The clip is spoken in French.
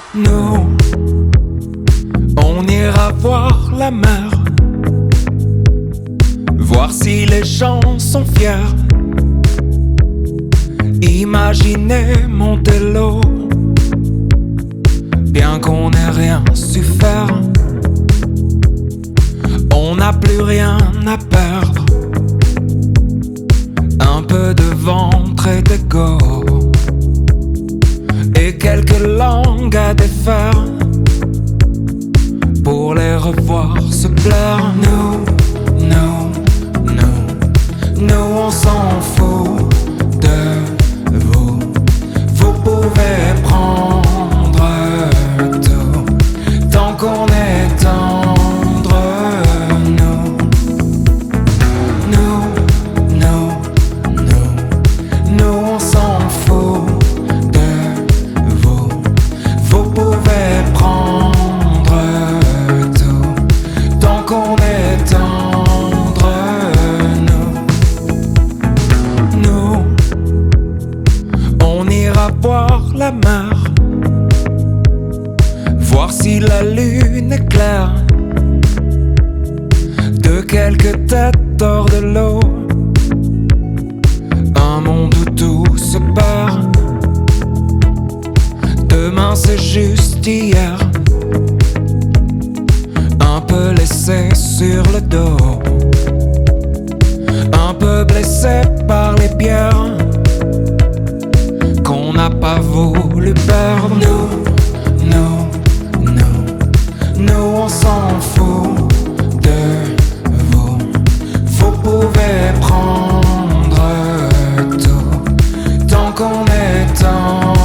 Nous, on ira voir la mer, voir si les gens sont fiers. Imaginez monter l'eau, bien qu'on n'ait rien su faire. On n'a plus rien à perdre, un peu de ventre et d'ego, et quelques langues à défaire, pour les revoir se plaire. Nous on s'en fout de vous. Vous pouvez prendre tout, tant qu'on est tendre. Nous on s'en fout de vous. Vous pouvez prendre tout, tant qu'on est tendre. Nous, on ira voir la mer, voir si la lune est claire, de quelques têtes hors de l'eau, un monde où tout se perd. Demain c'est juste hier, un peu laissé sur le dos, un peu blessé par les pierres qu'on n'a pas voulu perdre. Nous on s'en fout de vous. Vous pouvez prendre tout, tant qu'on est tendre.